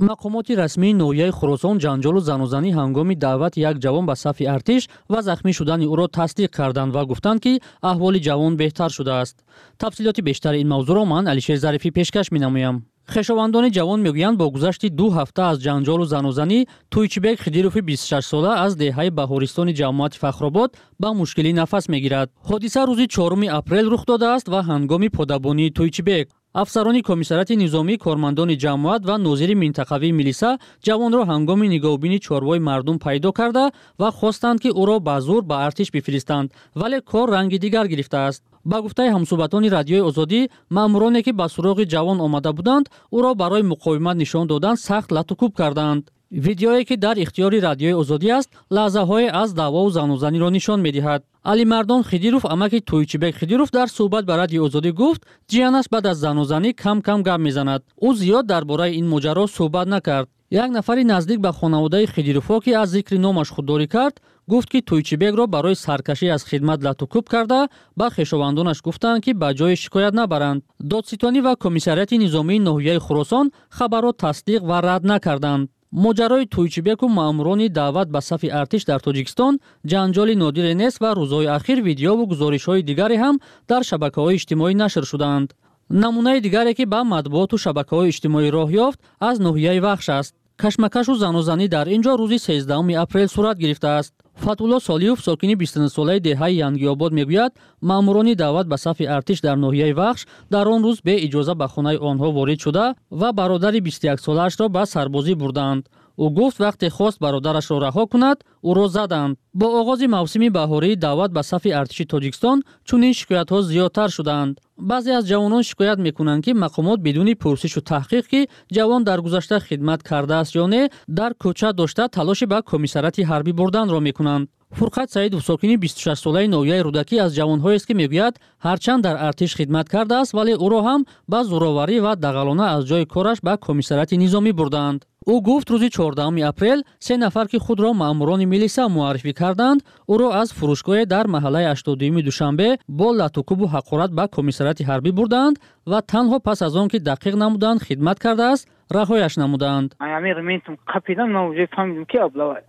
مقامات رسمی ناحیه خراسان جنجال و زنوزنی هنگام دعوت یک جوان به صف ارتش و زخمی شدن او را تصدیق کردند و گفتند که احوال جوان بهتر شده است. تفصیلات بیشتر این موضوع را من علیشیر ظریفی پیشکش می‌نمایم. خشاوندان جوان میگویند با گذشت 2 هفته از جنجال و زنوزنی تویچبک خدیروف 26 ساله از دهه بهارستان جماعت فخرآباد با مشکلی نفس میگیرد. حادثه روز 4 اپریل رخ داده است و هنگام پدابانی تویچبک افسران کمیسریات نظامی، کارمندان جماعت و ناظر منطقوی میلیسا جوان را هنگام نگاهبینی چاروای مردم پیدا کرده و خواستند که او را به زور به ارتش بفرستند، ولی کار رنگ دیگر گرفته است. با گفته همصحبتان رادیوی آزادی، مامورانی که به سراغ جوان آمده بودند او را برای مقاومت نشان دادن سخت لط و کوب کردند. ویدیویی که در اختیار رادیوی آزادی است لحظه‌های از دعوا و زنوزنی را نشان می‌دهد. علی مردان خدیروف اماکی تویچبک خدیروف در صحبت با رادیوی آزادی گفت جیانش بعد از زنوزنی کم کم گپ می‌زند. او زیاد درباره این ماجرا صحبت نکرد. یک نفری نزدیک به خانواده خدیروف‌ها که از ذکر نامش خودداری کرد گفت که تویچبک را برای سرکشی از خدمت لط و کوب کرده با خویشاوندانش گفتند که به جای شکایت نبرند. دادستانی و کمیسریات نظامی ناحیه خراسان خبر را تصدیق و رد نکردند. ماجرای تویچبک و ماموران دعوت به صف ارتش در تاجیکستان جنجال نادر نیست و روزهای اخیر ویدیو و گزارش‌های دیگری هم در شبکه‌های اجتماعی نشر شدند. نمونه دیگری که به مطبوعات و شبکه‌های اجتماعی راه یافت از ناحیه وخش است. کشمکش و زنوزنی در اینجا روز 13 اپریل صورت گرفته است. فتح‌الله صالحوف ساکن 29 ساله دهه ینگی‌آباد میگوید ماموران دعوت به صف ارتش در ناحیه وخش در آن روز به اجازه به خانه آنها وارد شده و برادر 21 ساله‌اش را به سربازی بردند. او گفت وقتی خواست برادرش را رها کند او را زدند. با آغاز موسم بهاری دعوت به صف ارتش تاجیکستان چنین شکایت‌ها زیادتر شدند. بعضی از جوانان شکایت می‌کنند که مقامات بدون پرسش و تحقیق که جوان در گذشته خدمت کرده است یا نه در کوچه داشته تلاش به کمیسریات حربی بردن را می‌کنند. فرقت سعید ساکن 26 ساله ناحیه رودکی از جوان‌هایی است که میگوید هرچند در ارتش خدمت کرده است ولی او را هم با زوراوری و دغلانه از جای کارش به کمیسریات نظامی بردند. او گفت روز 14 اپریل 3 نفر که خود را ماموران میلیسا معرفی کردند او را از فروشگاه در محله 82 دوشنبه با لط و کوب و حقارت به کمیسریات حربی بردند و تنها پس از آن که دقیق نمودند خدمت کرده است رهایش نمودند. امیر میتون کاپیتان ما وجه فهمیدم که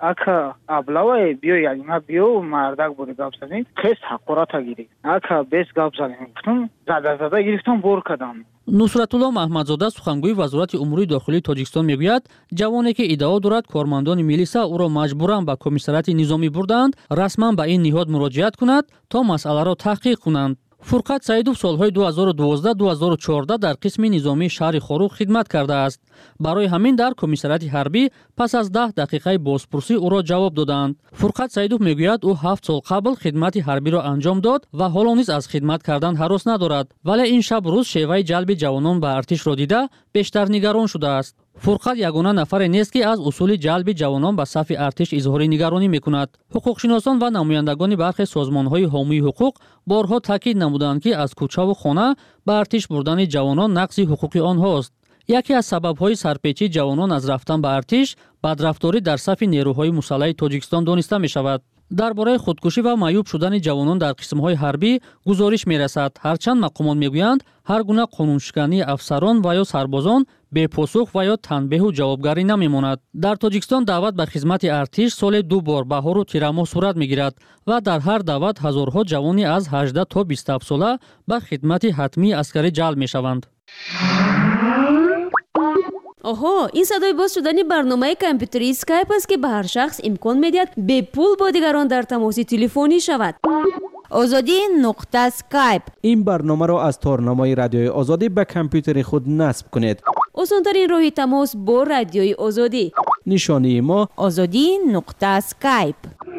ابلاوای بیو یعنی ما بیو مردک بود گپ زدیم خیلی حقارت گیری اکا بیس گپ زدیم گفتم زده گرفتم بور کردم. نصرت الله محمدزاده سخنگوی وزارت امور داخلی تاجیکستان میگوید جوانی که ادعا دارد کارمندان میلیسا او را مجبوراً به کمیسریات نظامی بردند رسما به این نهاد مراجعت کند تا مسئله را تحقیق کنند. فرقت سعیدوف سالهای 2012-2014 در قسم نظامی شهر خاروق خدمت کرده است. برای همین در کمیسریات حربی پس از 10 دقیقه بازپرسی او را جواب دادند. فرقت سعیدوف میگوید او 7 سال قبل خدمت حربی را انجام داد و حالا نیز از خدمت کردن هراس ندارد، ولی این شب روز شیوه جلب جوانان به ارتش را دیده بیشتر نگران شده است. فرقت یگانه نفر نیست که از اصول جلب جوانان به صف ارتش اظهار نگرانی میکند. حقوقشناسان و نمایندگان برخی سازمان‌های حامی حقوق بارها تاکید نمودند که از کوچه و خانه به ارتش بردن جوانان نقض حقوق آنهاست. یکی از سبب‌های سرپیچی جوانان از رفتن به ارتش بدرفتاری در صف نیروهای مسلح تاجیکستان دانسته می‌شود. درباره خودکشی و معیوب شدن جوانان در قسم‌های حربی گزارش می‌رسد. هرچند مقامات می‌گویند هر گونه قانونشکنی افسران و یا سربازان بے پاسخ و یا تنبیه و جوابگری نمی‌ماند. در تاجیکستان دعوت به خدمت ارتش سال 2 بار بهار و تیر ماه صورت می‌گیرد و در هر دعوت هزارها جوانی از 18 تا 27 ساله به خدمت حتمی عسکری جلب می‌شوند. آها، این صدای باز شدن برنامه کامپیوتری اسکایپ است که به هر شخص امکان می‌دهد به پول با دیگران در تماس تلفنی شود. آزادی نقطه اسکایپ. این برنامه را از تارنمای رادیوی آزادی به کامپیوتر خود نصب کنید. آسان‌ترین راه تماس با رادیوی آزادی. نشانی ما آزادی نقطه اسکایپ.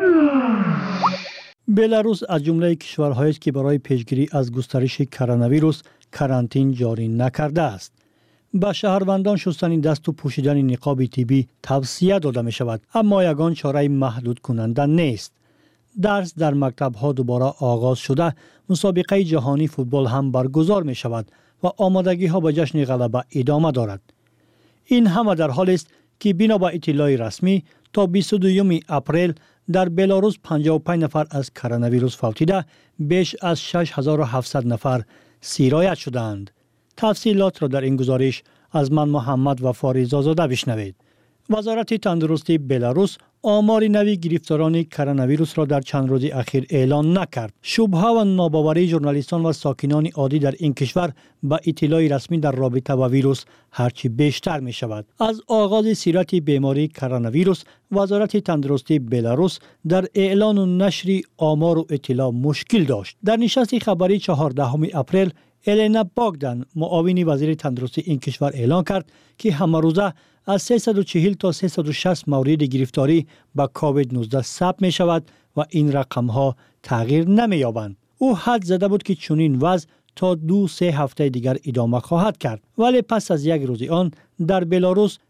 بلاروس از جمله کشورهایی است که برای پیشگیری از گسترش کرونا ویروس کرانتین جاری نکرده است. به شهروندان شستن دست و پوشیدن نقاب طبی توصیه داده می شود، اما یگان چاره محدود کننده نیست. درس در مکتب ها دوباره آغاز شده، مسابقه جهانی فوتبال هم برگزار می شود و آمادگی ها به جشن غلبه ادامه دارد. این همه در حالی است که بنا به اطلاع رسمی تا 22 اپریل در بلاروس 55 نفر از کرونا ویروس فوتیده، بیش از 6700 نفر سیرایت شدند. تفصیلات را در این گزارش از من محمد وفا رضازاده بشنوید. وزارت تندرستی بلاروس آمار نوی گرفتاران کرونا ویروس را در چند روز اخیر اعلان نکرد. شبهه و ناباوری ژورنالیستان و ساکنان عادی در این کشور با اطلاع رسمی در رابطه با ویروس هرچی بیشتر می شود. از آغاز سیرت بیماری کرونا ویروس، وزارت تندرستی بلاروس در اعلان و نشر آمار و اطلاع مشکل داشت. در نشست خبری 14 اپریل، الینا باگدان، معاون وزیر تندرستی این کشور اعلان کرد که همه روزه از 340 تا 360 مورد گرفتاری با کووید 19 ثبت می شود و این رقم ها تغییر نمی یابند. او حد زده بود که چنین وضع تا 2-3 هفته دیگر ادامه خواهد کرد، ولی پس از یک روز آن در بلاروس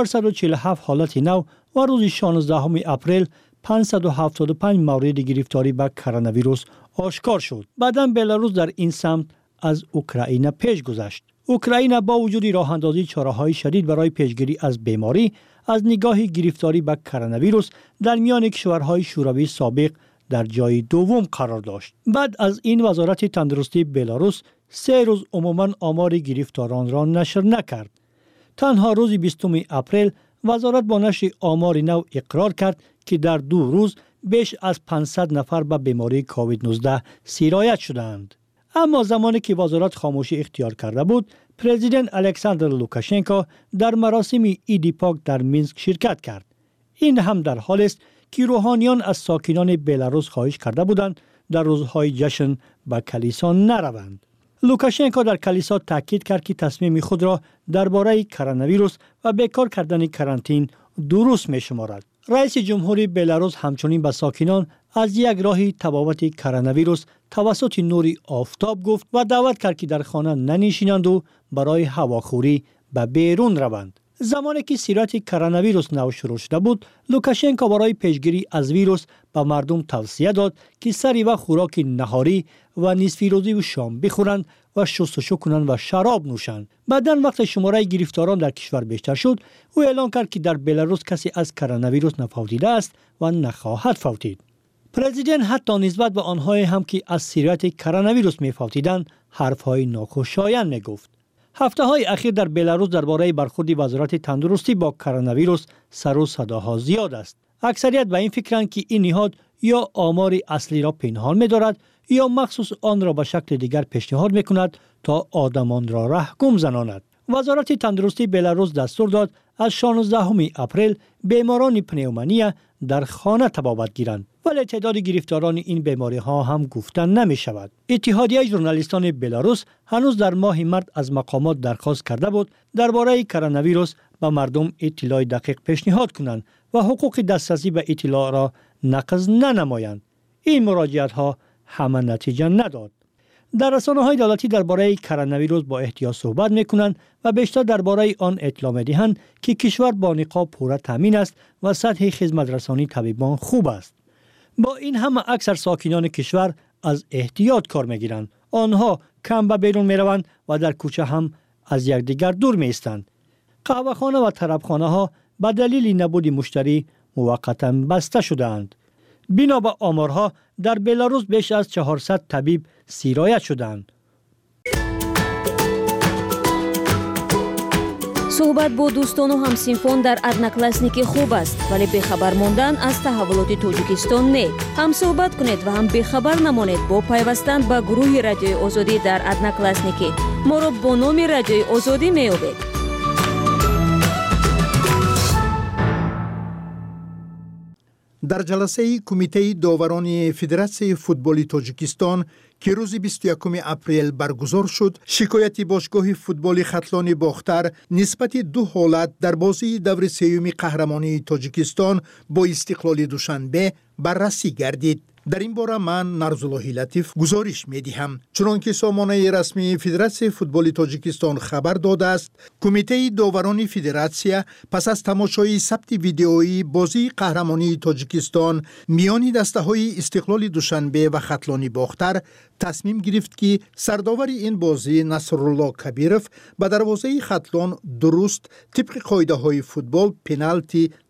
447 حالت نو و روز 16 اپریل 575 مورد گرفتاری با کرونا ویروس آشکار شد. بعداً بلاروس در این سمت از اوکراین پیش گذشت. اوکراین با وجود راه اندازی چاره‌های شدید برای پیشگیری از بیماری، از نگاه گرفتاری به کرونا ویروس در میان کشورهای شوروی سابق در جای دوم قرار داشت. بعد از این وزارت تندرستی بلاروس 3 روز عموماً آمار گرفتاران را نشر نکرد. تنها روز 20 اپریل وزارت با نشر آمار نو اقرار کرد که در 2 روز بیش از 500 نفر به بیماری کووید 19 سرایت شدند. اما زمانی که وزارت خاموشی اختیار کرده بود، پرزیدنت الکساندر لوکاشنکو در مراسم ایدی پاک در مینسک شرکت کرد. این هم در حالی است که روحانیان از ساکنان بلاروس خواهش کرده بودند در روزهای جشن به کلیسا نروند. لوکاشنکو در کلیسا تاکید کرد که تصمیم خود را درباره کرونا ویروس و بیکار کردن کرانتین درست می‌شمارد. رئیس جمهوری بلاروس همچنین به ساکنان از یک راه تبابت کرونا ویروس توسط نور آفتاب گفت و دعوت کرد که در خانه ننشینند و برای هواخوری به بیرون روند. زمانی که سیرت کرونا ویروس نو شروع شده بود، لوکاشنکو برای پیشگیری از ویروس به مردم توصیه داد که سری و خوراک نهاری و نصف روزی و شام بخورند و شستشو کنند و شراب نوشند. بعداً وقت شماره گرفتاران در کشور بیشتر شد، او اعلان کرد که در بلاروس کسی از کرونا ویروس نفوتیده است و نخواهد فوتید. پرزیدنت حتی نسبت به آنهایی هم که از سیرت کرونا ویروس می‌فوتیدند حرف‌های ناخوشایند می‌گفت. هفته‌های اخیر در بلاروس درباره برخورد وزارت تندرستی با کرونا ویروس سر و صداها زیاد است. اکثریت به این فکرند که این نهاد یا آمار اصلی را پنهان می‌دارد یا مخصوص آن را به شکل دیگر پیشنهاد می‌کند تا آدمان را رهگم زناند. وزارت تندرستی بلاروس دستور داد از 16 اپریل بیماران پنیومونیا در خانه تبابت گیرند، ولی تعداد گرفتاران این بیماری ها هم گفتن نمی شود. اتحادیه ژورنالیستان بلاروس هنوز در ماه مارس از مقامات درخواست کرده بود درباره کرونا ویروس به مردم اطلاع دقیق پیشنهاد کنند و حقوق دسترسی به اطلاع را نقض ننمایند. این مراجعت ها همه نتیجه نداد. در رسانه‌های دولتی درباره کرونا ویروس با احتیاط صحبت می‌کنند و بیشتر درباره آن اطلاع می‌دهند که کشور با نقاب پوره تامین است و سطح خدمت رسانی طبیبان خوب است. با این همه اکثر ساکنان کشور از احتیاط کار می‌گیرند. آنها کم به بیرون می‌روند و در کوچه هم از یکدیگر دور می‌ایستند. قهوه‌خانه و طربخانه‌ها به دلیل نبود مشتری موقتاً بسته شده‌اند. بنا به آمارها در بلاروس بیش از 400 طبیب سرایت شدند. صحبت با دوستان و همسینفون در ادناکلاسنیکی خوب است، ولی بخبر موندن از تحولات تاجیکستان نه. هم صحبت کنید و هم بخبر نمانید با پیوستن به گروه رادیوی آزادی در ادناکلاسنیکی. ما را با نام رادیوی آزادی می‌یابید. در جلسه کمیته داوران فدراسیون فوتبال تاجیکستان که روز 21 اپریل برگزار شد، شکایت باشگاه فوتبال ختلان باختر نسبت 2 حالت در بازی دور سوم قهرمانی تاجیکستان با استقلال دوشنبه بررسی گردید. در این باره من نرزالله لطیف گزارش می‌دهم. چنانکه سامانه رسمی فدراسیون فوتبال تاجیکستان خبر داده است، کمیته داوران فدراسیون پس از تماشای ثبت ویدئویی بازی قهرمانی تاجیکستان میان دسته‌های استقلال دوشنبه و ختلان باختر تصمیم گرفت که سرداور این بازی نصرالله کبیرов به دروازه ختلان درست طبق قاعده‌های فوتبال پنالتی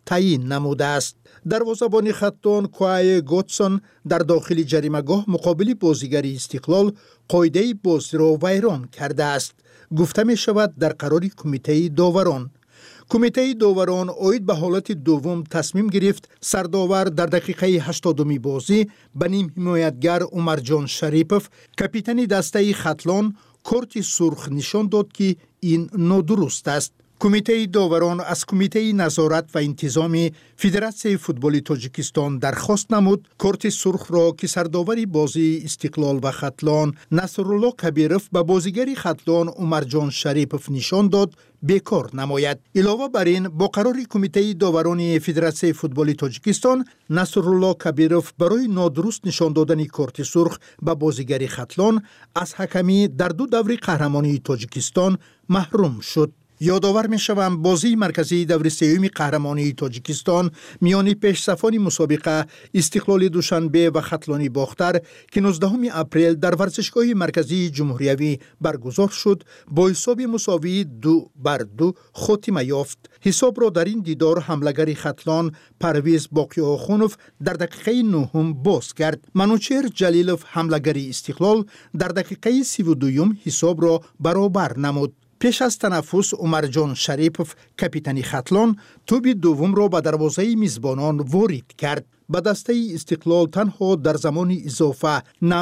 تعیین نموده است. دروازه‌بان خطلان کوای گوتسون در داخل جریمه‌گاه مقابل بازیگر استقلال قاعده بازی را ویران کرده است. گفته می شود در قرار کمیته داوران. کمیته داوران اوید به حالت دوم تصمیم گرفت سرداور در دقیقه 80 بازی به نیم حمایتگر عمرجان شریپوف کاپیتان دسته خطلان کارت سرخ نشان داد که این نادرست است. کمیته داوران از کمیته نظارت و انتظامی فدراسیون فوتبال تاجیکستان درخواست نمود کارت سرخ را که سرداور بازی استقلال و خطلان نصرالله کبیروف به بازیگر خطلان عمرجان شریپوف نشان داد بیکار نماید. علاوه بر این با قرار کمیته داوران فدراسیون فوتبال تاجیکستان نصرالله کبیروف برای نادرست نشان دادن کارت سرخ به بازیگر خطلان از حکمی در 2 دوره قهرمانی تاجیکستان محروم شد. یادآور می‌شوم بازی مرکزی دور سوم قهرمانی تاجیکستان میان پیشصفان مسابقه استقلال دوشنبه و خطلان باختر که 19 اپریل در ورزشگاه مرکزی جمهوریوی برگزار شد با حساب مساوی 2-2 خاتمه یافت. حساب را در این دیدار حمله‌گر خطلان پرویز باقی‌آخونوف در دقیقه 9 باز کرد. منوچهر جلیلوف حمله‌گر استقلال در دقیقه 32 حساب را برابر نمود. پیش از تنفس عمرجان شریپوف کاپیتان خطلان توپ دوم را به دروازه میزبانان وارد کرد. به دسته استقلال تنها در زمان اضافه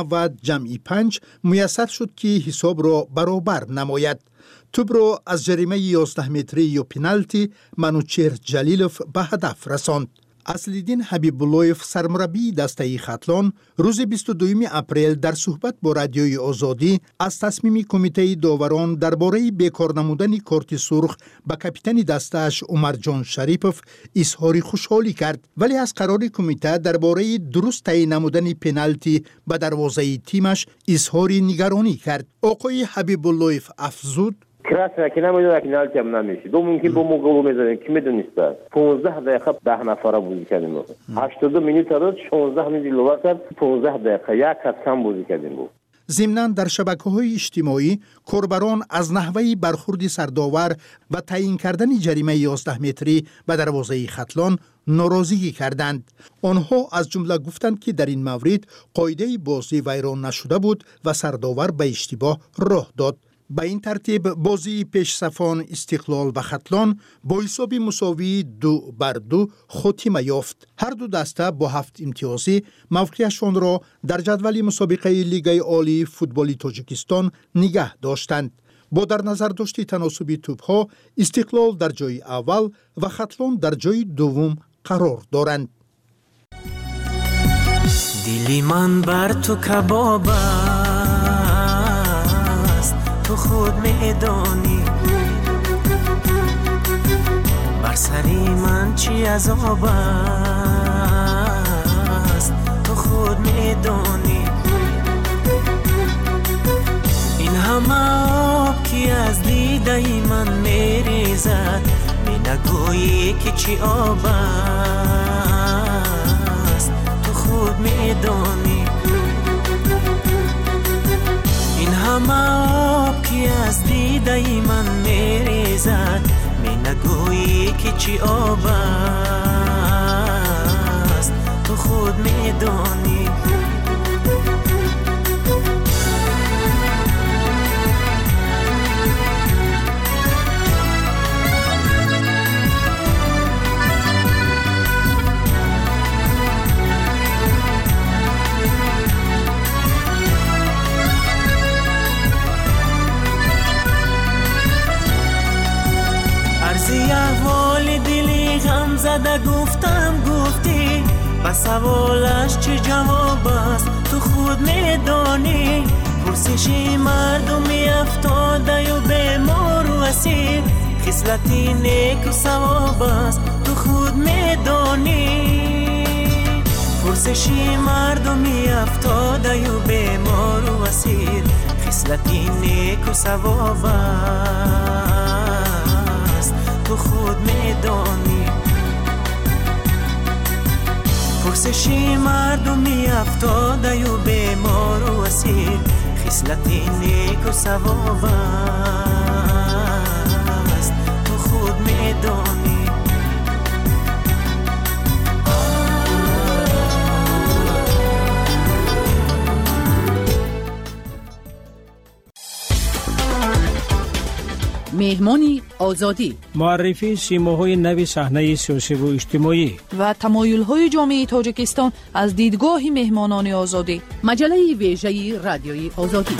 90-5 میسر شد که حساب را برابر نماید. توپ را از جریمه 11 متری یا پنالتی منوچهر جلیلوف به هدف رساند. اصلالدین حبیب‌الله‌یف سرمربی دسته خطلان روز 22 اپریل در صحبت با رادیوی آزادی از تصمیم کمیته داوران درباره بیکار نمودن کارت سرخ به کاپیتان دسته‌اش عمرجان شریپوف اظهار خوشحالی کرد، ولی از قرار کمیته درباره درست تعیین نمودن پنالتی به دروازه تیمش اظهار نگرانی کرد. آقای حبیب‌الله‌یف افزود: красная که نمیدونه پنالتی هم نمیشه. دو ممکن با ما گل میزنیم کی میدونست. 15 دقیقه 10 نفره بازی کردیم. 82 مینوت داد 16 مینوت لوا کرد 15 دقیقه یک کس کم بازی کردیم. ضمناً در شبکه‌های اجتماعی کاربران از نحوه برخورد سرداور و تعیین کردن جریمه 11 متری به دروازه خطلان ناراضگی کردند. آنها از جمله گفتند که در این مورد قاعده بازی ویران نشده بود و سرداور به اشتباه راه داد. به این ترتیب بازی پیشصفان استقلال و خطلان با حساب مساوی 2-2 خاتمه یافت. هر دو دسته با 7 امتیازی موقعیتشان را در جدول مسابقه لیگ عالی فوتبال تاجیکستان نگه داشتند. با در نظر داشت تناسب توپ‌ها استقلال در جای اول و خطلان در جای دوم قرار دارند. دلی من بر تو کباب تو خود میدانی بر سری من چی عذاب است تو خود میدانی این همه آب که از دیده من میریزد می نگویی که چی آب است تو خود میدانی این همه آب که از دیده من میریزد می نگویی که چی آب است تو خود میدانی احوال دلی غم زده گفتم گفتی و سوالش چه جواب است تو خود میدانی پرسشی مردمی افتاده و بیمار و اسیر خصلتی نیک و ثواب است تو خود میدانی پرسشی مردمی افتاده و بیمار و اسیر خصلتی نیک و ثواب است، تو خود میدانی. پرسشی مردمی افتاده و بیمار و اسیر، خصلتی نیک و ثواب است، تو خود میدانی. مهمانی آزادی، معرفی سیماهای نوی صحنه سیاسی و اجتماعی و تمایل‌های جامعه تاجیکستان از دیدگاه مهمانان آزادی. مجله ویژه رادیوی آزادی.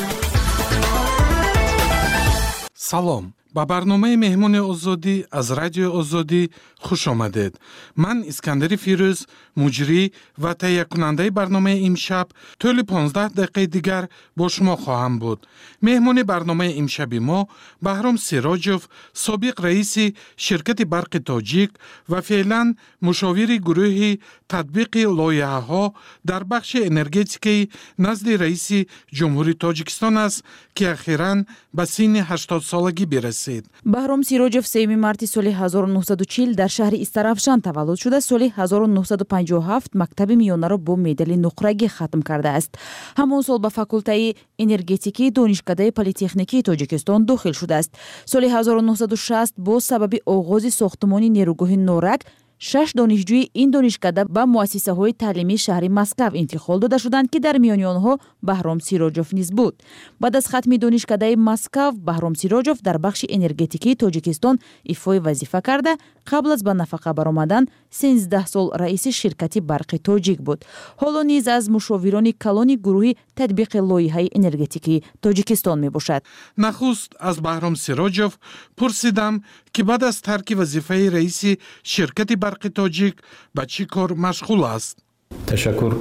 سلام، با برنامه مهمان آزادی از رادیو آزادی خوش آمدید. من اسکندر فیروز، مجری و تهیه کننده برنامه امشب، طول 15 دقیقه دیگر با شما خواهم بود. مهمان برنامه امشب ما بهرام سیراجوف، سابق رئیس شرکت برق تاجیک و فعلا مشاور گروه تطبیق لایحه‌ها در بخش انرژتیکی نزد رئیس جمهوری تاجیکستان است که اخیراً به سن 80 سالگی برسید. بهرام سیراجوف 3 مارت سال 1940 در شهر استرافشان تولد شده. سال 1957 مکتب میانه با مدال نقرگی ختم کرده است. همان سال به فاکولته انرژتیکی دانشکده پلی‌تکنیکی تاجیکستان داخل شده است. سال 1960 با سبب آغاز ساختمان نیروگاه نورک 6 دانشجوی این دانشکده به مؤسسه های تعلیمی شهر مسکو انتقال داده شدند که در میان آنها بهرام سیراجوف نیز بود. بعد از ختم دانشکده مسکو، بهرام سیراجوف در بخش انرژتیکی تاجیکستان ایفای وظیفه کرده. قبل از به نفقه برآمدن 13 سال رئیس شرکت برق تاجیک بود. حالا نیز از مشاوران کلان گروه تطبیق لایحه انرژتیکی تاجیکستان می باشد. نخست از بهرام سیراجوف پرسیدم که بعد از ترک وظیفه رئیس شرکت برق تاجیک به چی کار مشغول است؟ تشکر.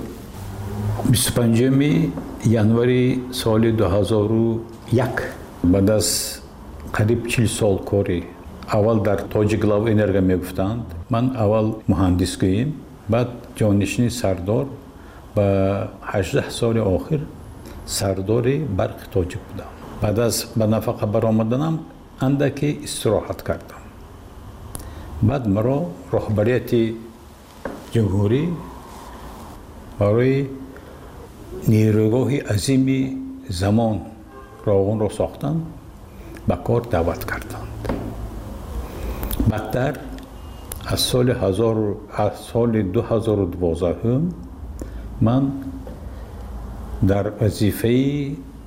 25 январи سال 2001 بعد از قریب 40 سال کاری اول در تاجیک لاو انرژی میگفتند. من اول مهندس گویم، بعد جانشین سردار و 18 سال آخر سردار برق تاجیک بودم. بعد از به نفقه برآمدنم اندکی استراحت کردم. بعد مرا رهبریت جمهوری برای نیروگاه عظیم زمان راغون را ساختند، به کار دعوت کردند. بعدتر از سال 2012 من در وظیفه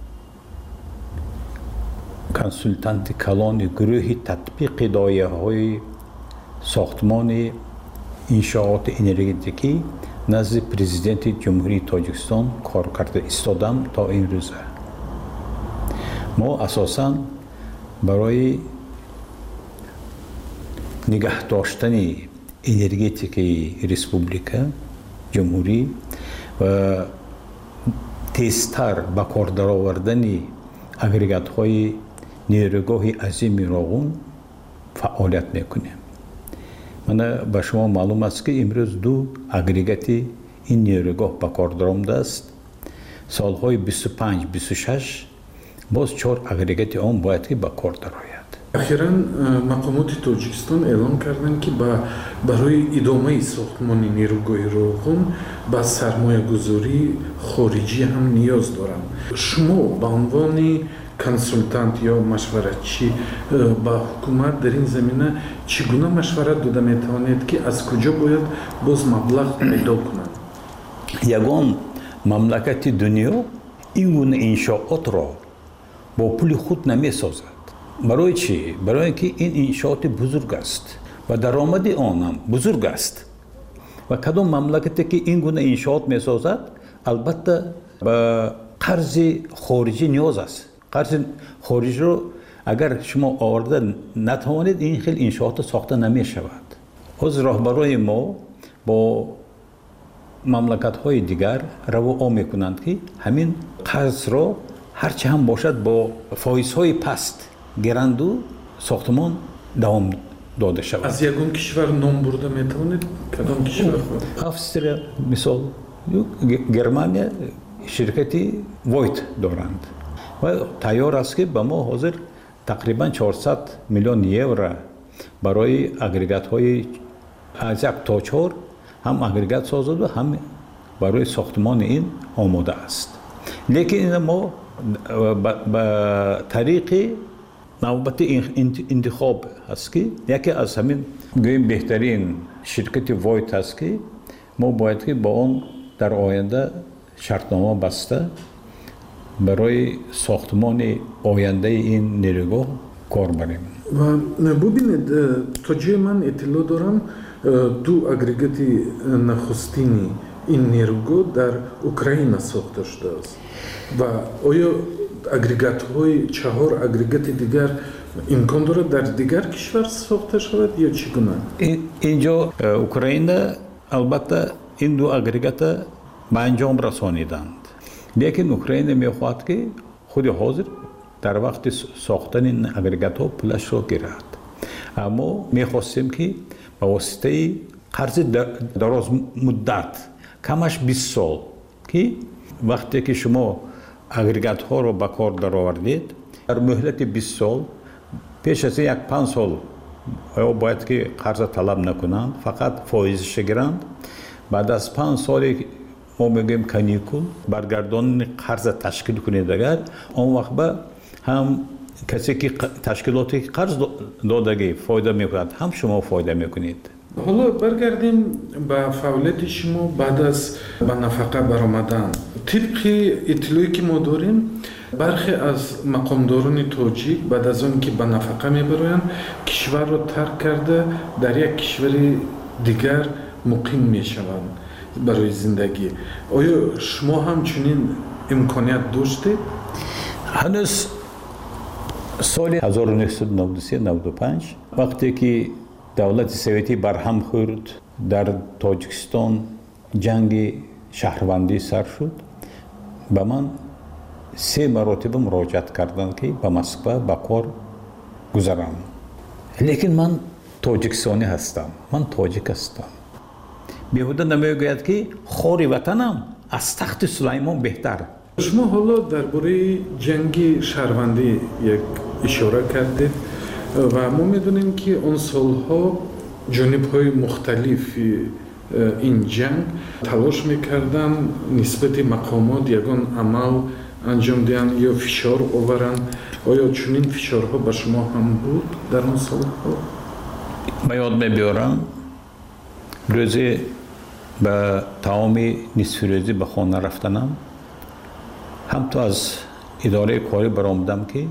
کنسولتانت کلان گروه تطبیق لایحه‌های ساختمان انشاءات انرژتیکی نزد پرزیدنت جمهوری تاجیکستان کار کرده ایستادم تا این روزه. ما اساساً برای نگه داشتن انرژتیکی ریسپوبلیکا جمهوری و تیزتر به کار درآوردن اگریگات‌های نیروگاه عظیم راغون فعالیت میکنیم. من به شما معلوم است که امروز 2 اگریگات این نیروگاه به کار درآمده است. سالهای 25-26 باز 4 اگریگات آن باید که به کار درآید. اخیراً مقامات تاجیکستان اعلام کردند که برای ادامه ساختمان نیروگاه راغون با سرمایه گذاری خارجی هم نیاز دارند. شما به عنوان کنسولتانت یا مشورتچی با حکومت در این زمینه چگونه مشورت داده میتوانید که از کجا باید باز مبلغ پیدا کنند؟ یگان مملکت دنیا این گونه انشاءات را با پول خود نمی سازد. برای چی؟ برای اینکه این انشاءات بزرگ است و درآمد آن هم بزرگ است و کدام مملکتی که این گونه انشاءات می سازد البته به قرض خارجی نیاز است. قرض خارجی رو اگر شما آورده نتوانید این خیلی انشاءات ساخته نمی شود. از راهبرای ما با مملکت‌های دیگر روا می‌کنند که همین قرض را هرچه هم باشد با فایزهای پست گرند و ساختمان دوام داده شود. از یگان کشور نام برده میتوانید؟ کدام کشور؟ австрия مثال، گرمانیا شرکتی وایت دارند و تیار است که به ما حاضر تقریبا 400 میلیون یورو برای اگریگات‌های از 1 تا 4 هم اگریگات سازد و هم برای ساختمان این آماده است. لیکن ما به طریق نوبت انتخاب هست که یکی از همین گویم بهترین شرکت وایت هست که ما باید که با آن در آینده شرطنامه بسته برای ساختمان آینده این نیروگاه کار بریم. و ببینید تا جای من اطلاع دارم دو اگریگاتی نخستینی این نیروگاه در اوکراین ساخته شده است و آیا اگریگات های 4 اگریگات دیگر امکان دارد در دیگر کشور ساخته شود یا چگونه؟ اینجا اوکراین البته این دو اگریگات به انجام رسانیدند، لیکن اوکراین میخواهد که خود حاضر در وقت ساختن این اگریگات ها پولش را گیرد. اما میخواستیم که به واسطه قرض دراز مدت کمش 20 سال که وقتی که شما اگریگات ها رو به کار درآوردید در مهلت 20 سال پیش از 5 سال باید که قرض طلب نکنند، فقط فایزش گیرند. بعد از 5 سال ما میگیم کانیکول برگردان قرض تشکیل کنید، اگر اون وقت به هم کسی که تشکیلاتی قرض دادگی فایده میکند هم شما فایده میکنید. حالا برگردیم به فعالیت شما بعد از به نفقه برآمدن. طبق اطلاعی که ما داریم برخی از مقامداران تاجیک بعد از اون که به نفقه میبرند کشور را ترک کرده در یک کشور دیگر مقیم میشوند برای زندگی. آیا شما هم چنین امکانیت داشتید؟ هنوز سال 1993-95 وقتی که دولت سوویتی برهم خورد در تاجیکستان جنگ شهروندی سر شد، به من 3 مرتبه مراجعت کردند که به مسکو به کار گذارم. لیکن من تاجیکستانی هستم، من تاجیک هستم. بیهوده نمیگوید که خاری وطنم از تخت سلیمان بهتر. شما حالا درباره جنگ شهروندی یک اشاره کردید و ما میدونیم که اون سالها جانب‌های مختلف این جنگ تلاش میکردن نسبت مقامات یگان عمل انجام دهند یا فشار آورند. آیا چنین فشارها به شما هم بود در اون سالها؟ من یاد میبیارم روزی به تمام نصف روزی به خانه رفتنم، هم تو از اداره کاری برآمدم که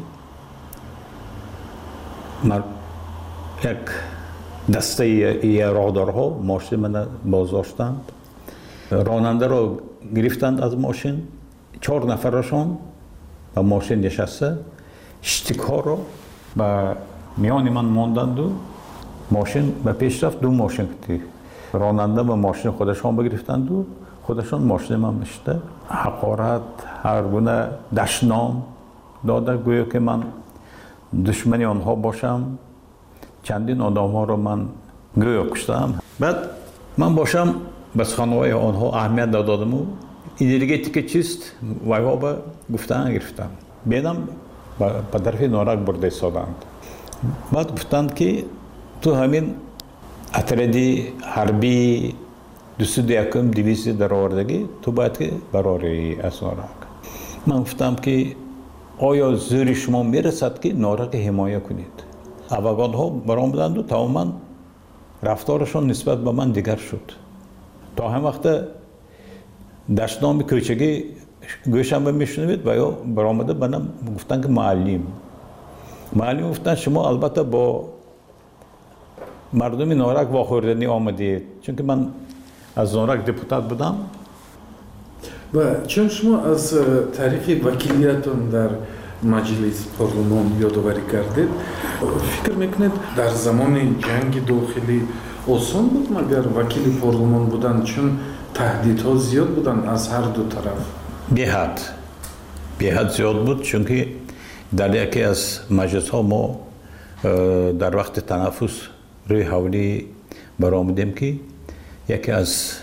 یک دسته راهدارها ماشین من بازداشتند، راننده را گرفتند از ماشین، 4 نفرشان به ماشین نشسته، شتیک ها را به میان من ماندند و ماشین به پیش رفت. 2 ماشین که راننده به ماشین خودشان بگرفتند و خودشان ماشین من میشته حقارت هر گونه دشنام داده، گویا که من دشمنی آنها باشم. چندین آدم ها رو من گویا کشتم. بعد من باشم بس خانواده آنها اهمیت دادم و انرژیتیک چیست وایها به گفتن گرفتم. بیدم به طرف نارک برده ایستادند. بعد گفتند که تو همین اتردی حربی 201 دیویزی در آوردگی تو باید که براری از نارک. من گفتم که آیا زور شما میرسد که نارک حمایه کنید؟ افغان ها برآمدند و تماما رفتارشان نسبت به من دیگر شد. تا هم وقت دشنام کوچگی گوشم میشنوید و یا برآمده بنام گفتن که معلم گفتن شما البته با مردم نارک واخوردنی آمدید، چون که من از نارک دپوتات بودم. و چون شما از تاریخ وکیلیتون در مجلس پارلمان یادآوری کردید، فکر میکنید در زمان جنگ داخلی آسان بود مگر وکیل پارلمان بودن، چون تهدیدها زیاد بودن از هر دو طرف؟ بی‌حد زیاد بود، چون که در یکی از مجلس ها ما در وقت تنفس روی حولی برآمدیم که یکی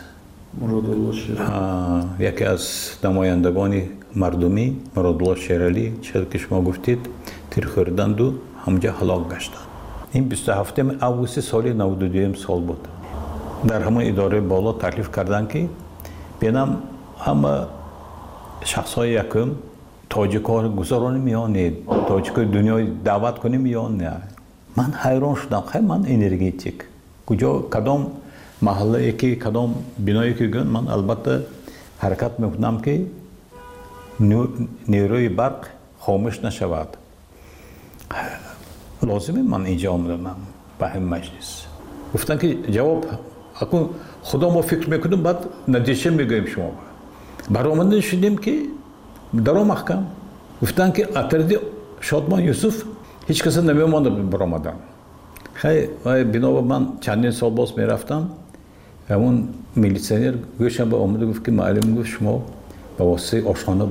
از نمایندگان مردمی مرادالله شیرعلی چیزی که شما گفتید تیر خوردند و همجا هلاک گشتند. این 27 آگوست سال 92 سال بود. در همه اداره بالا تکلیف کردند که بینم همه شخصای یکم تاجیک‌ها گذارانی میان تاجیک‌های دنیای دعوت کنیم یا نه. من حیران شدم، خیلی من انرژیتیک کجا کدام محله که کدام بنایی که گن من البته حرکت میکنم که نیروی برق خاموش نشود. لازمه من اینجا آمدم به همین مجلس. گفتن که جواب اکنون خدا ما فکر میکنیم بعد نتیجه میگویم شما. برآمده شدیم که در محکم گفتن که اطرد شادمان یوسف هیچ کس نمی‌مانده برآمدن. خیلی بنا من چندین سال باز میرفتم همون میلیسیونر گوشم به آمده گفت که معلم گفت شما به واسطه آشخانه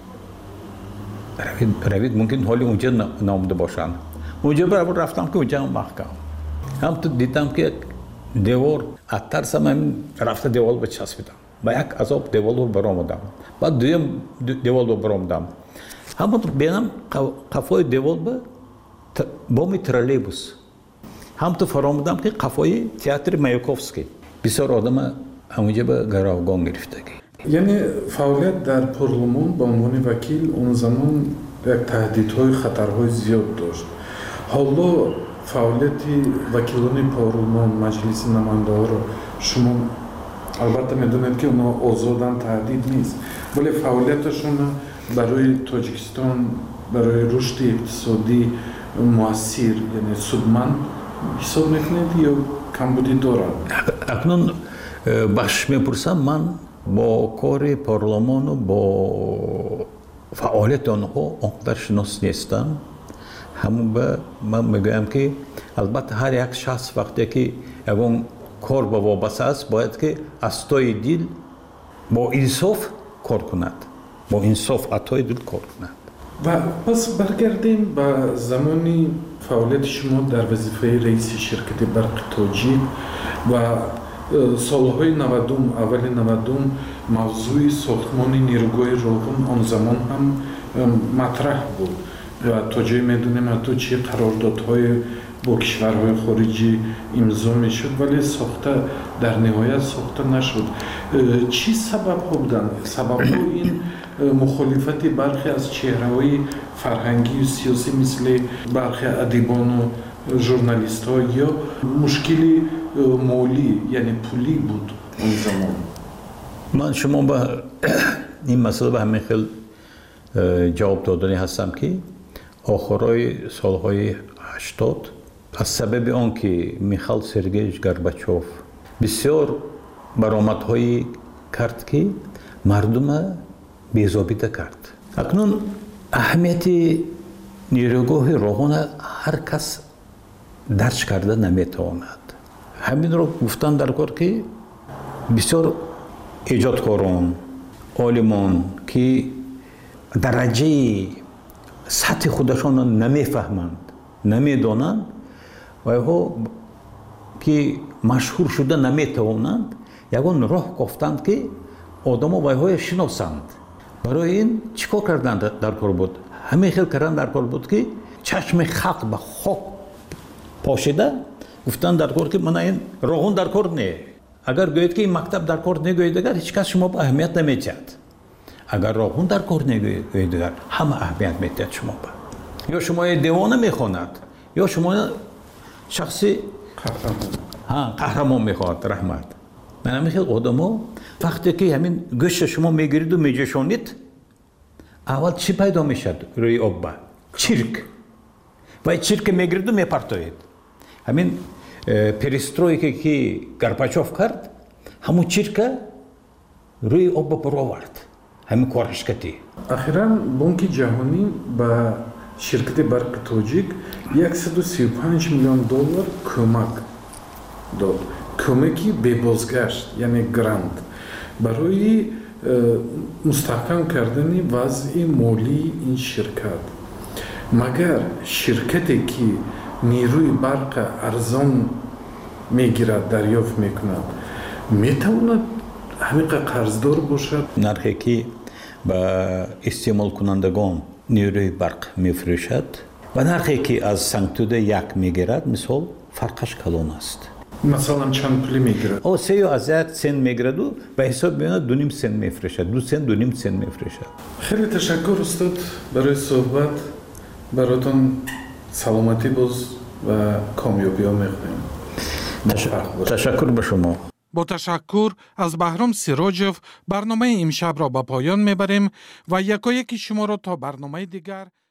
روید ممکن حالی اونجا نامده باشن. اونجا برابر رفتم که اونجا هم محکم. هم تو دیدم که دیوار اترسم من رفته دیوار به چسبیدم. با یک عذاب دیوار رو برآمدم. بعد دویم دیوار رو برآمدم. همون بینم قفای دیوار به بامی ترالیبوس. هم تو فرامودم که قفای تئاتر مایاکوفسکی. بسیار آدم همونجا به گروگان گرفتگی. یعنی فعالیت در پارلمان به عنوان وکیل اون زمان یک تهدیدهای خطرهای زیاد داشت. حالا فعالیت وکیلان پارلمان مجلس نماینده ها رو شما البته میدونید که اونا آزادن تهدید نیست ولی فعالیتشون برای تاجیکستان برای رشد اقتصادی مؤثر یعنی سودمند حساب میکنید یا کمبودی دارن؟ اکنون بخش میپرسم من با کار پارلمان و با فعالیت آنها اونقدر شناس نیستم. همون به من میگویم که البته هر یک شخص وقتی که اون کار با وابسته است باید که از توی دل با انصاف کار کند، با انصاف عطای دل کار کند. و پس برگردیم به زمانی فعالیت شما در وظیفه رئیس شرکت برق تاجیک و سالهای 90 اول 90 موضوع ساختمان نیروگاه راغون آن زمان هم مطرح بود و تا جایی میدونیم حتی چه قراردادهای با کشورهای خارجی امضا میشد ولی ساخته در نهایت ساخته نشد. چی سبب ها بودن؟ سبب ها این مخالفت برخی از چهره‌های فرهنگی و سیاسی مثل برخی ادیبان و ژورنالیست ها یا مشکلی مالی یعنی پولی بود اون زمان؟ من شما به این مسئله به همین خیلی جواب دادنی هستم که آخرای سالهای 80 از سبب آن که میخائیل سرگییویچ گورباچوف بسیار برآمدهایی کرد که مردم بی‌ضابطه کرد. اکنون اهمیت نیروگاه راغون هر کس درک کرده نمیتواند. همین رو گفتن در کار که بسیار ایجادکاران عالمان که درجه سطح خودشان نمیفهمند نمیدانند و ها که مشهور شده نمیتوانند یگان راه گفتند که آدم ها های شناسند. برای این چیکار کردند در کار بود؟ همین خیلی کردن در کار بود که چشم خلق به خاک پاشیده گفتن در کار که من این راغون در کار نه. اگر گوید که این مکتب در کار نگوید اگر هیچ کس شما به اهمیت نمیدهد. اگر راغون در کار نگوید اگر همه اهمیت میدهد شما به. یا شما دیوانه میخواند یا شما شخصی قهرمان میخواد رحمت. من همین خیلی آدما وقتی که همین گوشت شما میگیرید و میجوشانید اول چی پیدا میشد روی آب؟ چرک. و چرک میگیرید و میپرتوید. همین پریسترویکی که گورباچوف کرد همون چرک روی آب برآورد. همین کارش کردی. اخیراً بانک جهانی به شرکت برق تاجیک 135 میلیون دلار کمک داد. کمکی به بازگشت یعنی گراند برای مستحکم کردن وضع مالی این شرکت. مگر شرکتی که نیروی برق ارزان میگیرد دریافت میکند میتواند همین قرضدار باشد؟ نرخی که به استعمال کنندگان نیروی برق میفروشد و نرخی که از سنگتوده یک میگیرد مثال فرقش کلان است. مثلا چند پولی میگیرد؟ او 3 سنت میگیرد و به حساب میاد 2.5 سنت میفروشد. 2 سنت 2.5 سنت میفروشد. خیلی تشکر استاد برای صحبت. براتون سلامتی باز و کامیابی ها میخوایم. تشکر به شما. با تشکر از بهرام سیراجوف برنامه امشب را به پایان میبریم و یکایک شما را تا برنامه دیگر